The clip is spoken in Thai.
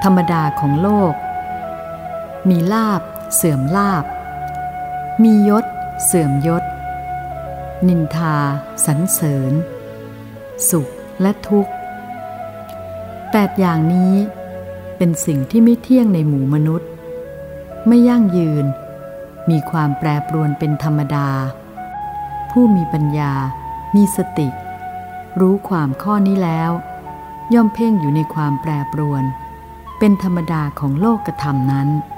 ธรรมดาของโลกมีลาภเสื่อมลาภมียศเสื่อมยศนินทาสรรเสริญสุขและทุกข์8อย่างนี้เป็นสิ่งที่ไม่เที่ยงในหมู่มนุษย์ไม่ยั่งยืนมีความแปรปรวนเป็นธรรมดาผู้มีปัญญามีสติรู้ความข้อนี้แล้วย่อมเพ่งอยู่ในความแปรปรวนเป็นธรรมดาของโลกธรรมนั้น